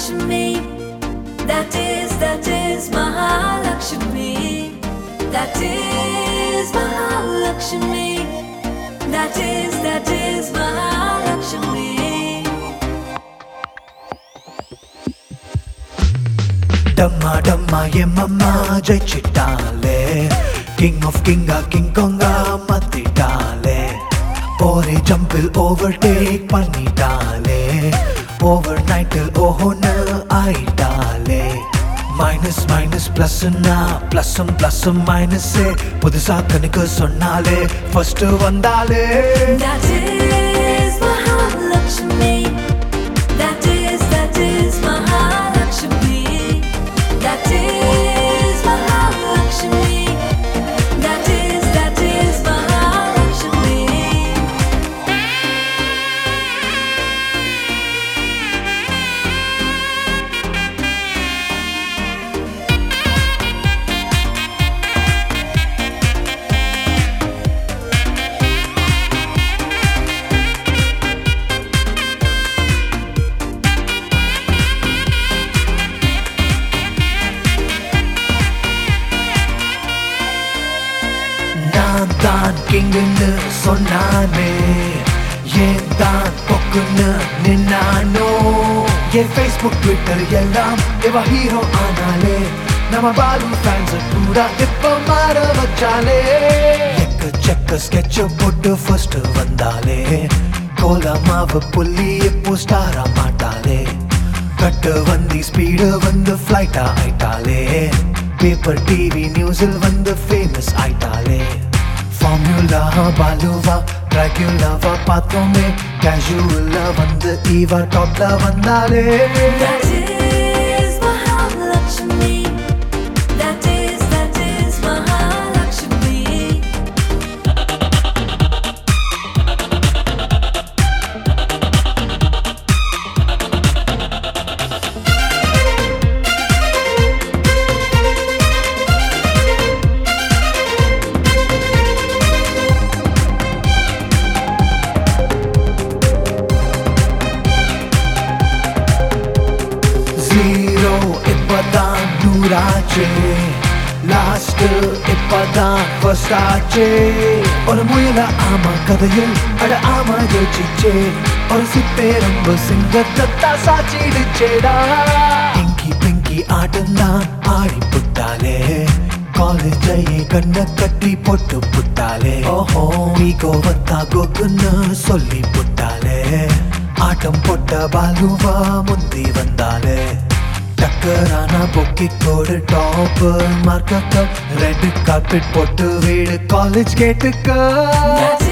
Mahalakshmi. That is Mahalakshmi. That is Mahalakshmi. That is Mahalakshmi. Damma damma yemma jaichitale, king of kinga king konga matitale, ore jumple overtake pannitale, overnight till ohona aitale. Minus minus plus na plus minus se pudusa kanikku sonnale first vandale. That is Mahalakshmi. That is Mahalakshmi. That is Mahalakshmi. That is Mahalakshmi. நான் தான் கிங்குன்னு சொன்னானே, ஏன் தான் பொக்குன்னு நின்னானோ. என் Facebook Twitter எல்லாம் இவ hero ஆனாலே, நம்ம Balu fans கூட இப்ப மாற வச்சாலே. எக்கச்சக்க ஸ்கெட்ச் போட்டு ஃபர்ஸ்ட் வந்தாலே, கோலமாவ புள்ளி இப்போ ஸ்டாரா மாட்டாலே. கட்டு வந்தி ஸ்பீடு வந்து ஃப்ளைட்டா ஆயிட்டாலே, பேப்பர் டிவி நியூஸில் வந்து ஃபேமஸ் ஆயிட்டாலே. ஃபார்முலா பாலுவா டிராகுலாவா பார்த்தோமே, கேஷுவலா வந்து ஈவா டாப்ல வந்தாலே. That is Mahalakshmi. That is Mahalakshmi. Zero இப்பதான் நூறாச்சே, லாஸ்ட் இப்பதான் ஃபர்ஸ்ட் ஆச்சே. ஒரு முயல ஆமா கதையில் அட ஆமா யோசிச்சே, ஒரு சிப்பே ரொம்ப சிங்கத்தை சாச்சிடுச்சேடா. இங்கி பிங்கி ஆட்டம்தான் ஆடி புட்டாலே, காலேஜையே கண்ண கட்டி போட்டு புட்டாலே. ஓஹோ வீகோ வத்தா கோக்குன்னு சொல்லி புட்டாலே, ஆட்டம் போட்ட பாலுவா முந்தி வந்தாலே. டக்கரானா பொக்கி கோடு டாப் மார்க்க ரெட் கார்பெட் போட்டு வீடு காலேஜ் கேட்டுக்க. That